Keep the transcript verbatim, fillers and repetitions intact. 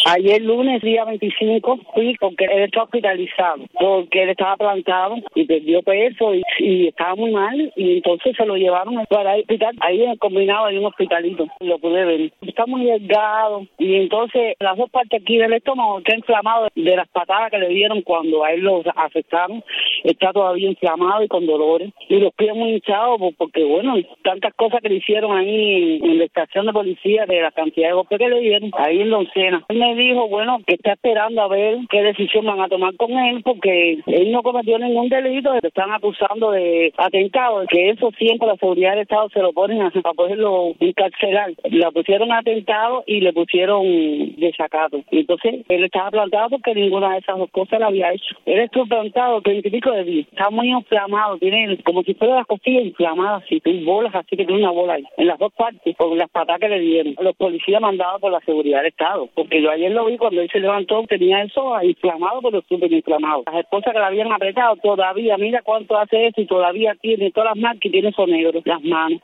Ayer lunes, día veinticinco, fui porque él está hospitalizado, porque él estaba plantado y perdió peso y, y estaba muy mal, y entonces se lo llevaron para el hospital. Ahí en el combinado hay un hospitalito, lo pude ver. Está muy delgado y entonces las dos partes aquí del estómago está inflamado de las patadas que le dieron cuando a él lo afectaron. Está todavía inflamado y con dolores. Y los pies muy hinchados porque, bueno, tantas cosas que le hicieron ahí en, en la estación de policía, de la cantidad de golpes que le dieron, ahí en Loncena. Él me dijo, bueno, que está esperando a ver qué decisión van a tomar con él, porque él no cometió ningún delito, le están acusando de atentado, que eso siempre la seguridad del Estado se lo ponen a, a poderlo encarcelar. Le pusieron atentado y le pusieron desacato. Y entonces él estaba plantado porque ninguna de esas dos cosas la había hecho. Él estuvo plantado treinta y pico de días. Está muy inflamado, tiene como si fuera las costillas inflamadas, así, tiene bolas, así que tiene una bola ahí, en las dos partes, por las patas que le dieron. Los policías mandados por la seguridad del Estado, porque yo ayer lo vi cuando él se levantó, tenía eso inflamado, pero súper inflamado. Las esposas que la habían apretado todavía, mira cuánto hace eso, y todavía tiene todas las marcas y tiene eso negro, las manos.